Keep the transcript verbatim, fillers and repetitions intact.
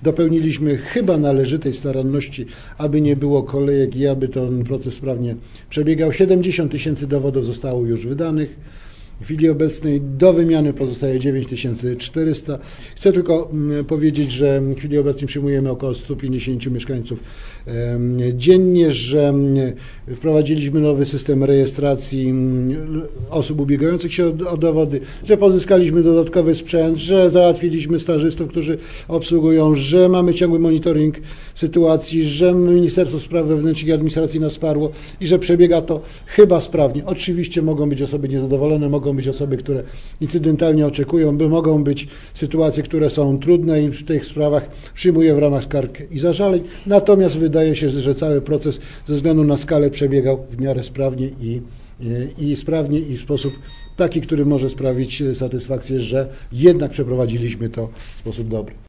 dopełniliśmy chyba należytej staranności, aby nie było kolejek i aby ten proces sprawnie przebiegał. siedemdziesiąt tysięcy dowodów zostało już wydanych. W chwili obecnej do wymiany pozostaje dziewięć tysięcy czterysta. Chcę tylko powiedzieć, że w chwili obecnej przyjmujemy około stu pięćdziesięciu mieszkańców dziennie, że wprowadziliśmy nowy system rejestracji osób ubiegających się o, o dowody, że pozyskaliśmy dodatkowy sprzęt, że załatwiliśmy stażystów, którzy obsługują, że mamy ciągły monitoring sytuacji, że Ministerstwo Spraw Wewnętrznych i Administracji nas wsparło i że przebiega to chyba sprawnie. Oczywiście mogą być osoby niezadowolone, mogą być osoby, które incydentalnie oczekują, by mogą być sytuacje, które są trudne i w tych sprawach przyjmuję w ramach skarg i zażaleń. Natomiast wydaje się, że cały proces ze względu na skalę przebiegał w miarę sprawnie i, i, i sprawnie i w sposób taki, który może sprawić satysfakcję, że jednak przeprowadziliśmy to w sposób dobry.